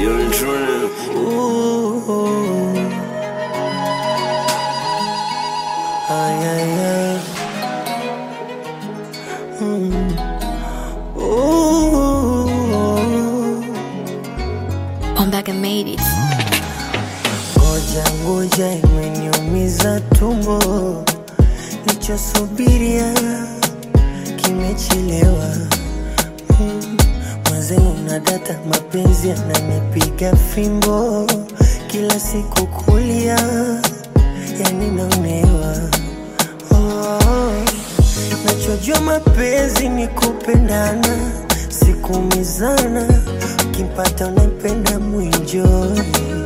You're in true. Ay, ay, ay. I'm back and made it. Ngoja ngoja imeniumiza tumbo, nichosubiria kimechelewa. Mwenzenu na data mapenzi yananipiga fimbo, kila siku kulia yani naonewa. Nachojua mapenzi ni kupendana, sikumizana, ukimpata unaipenda muenjoy.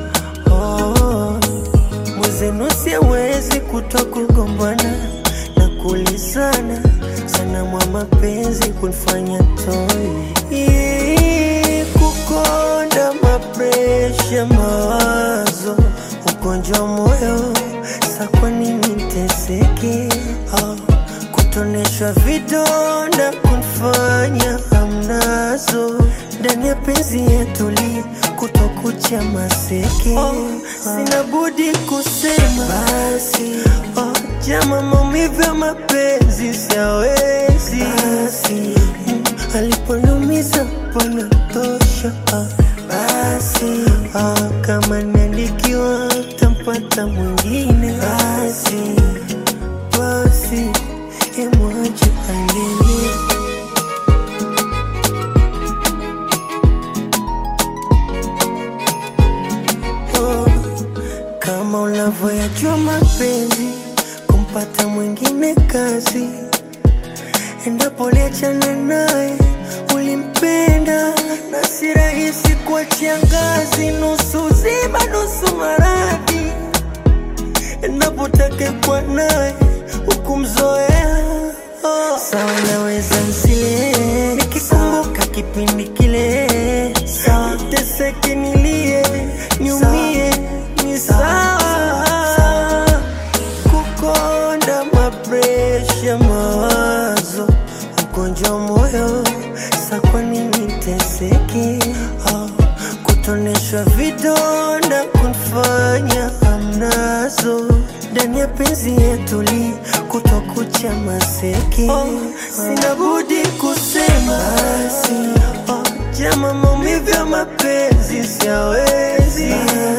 Mwenzenu siwezi kutokugombana na kulizana, sana mwa mapenzi kunifanya toy. Kukonda mapresha mawazo, ugonjwa moyo, sa kwa nini niteseke? Kutoneshwa vidonda kunifanya hamnazo, ndani ya penzi yetuli kutokucha maseke. Sina budi kusema basi, jama maumivu ya mapenzi siawezi. Aliponumiza panatosha. Basi kama niandikiwa tampata mwingine. Basi emwache aendelee. Kama unavyoyajua mapenzi, kumpata mwingine kazi. Endapo liachana naye ulimpenda, na si rahisi kuachia ngazi. Nusu zima nusu maradhi, endapo take kwa naye ukumzoea. Sawa naweza nsile, nikikumbuka kipindi kile. Sawa teseke nilie, niumie, ni sawa. Kukonda mapresha mawazo, ugonjwa moyo, sa kwa nini teseke? Kutoneshwa vidonda kunifanya hamnazo, ndani ya penzi yetuli kutokucha maseke. Sina budi kusema basi, jama maumivu ya mapenzi siawezi.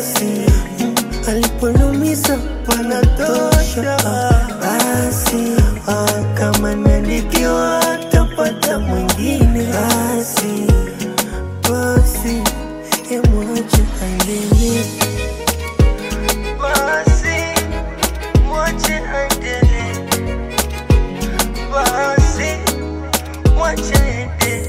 Aliponumiza panatosha. Basi kama niandikiwa tapata mwingine. Basi emwache aendelee. Basi mwache aendelee. Basi mwache aendelee.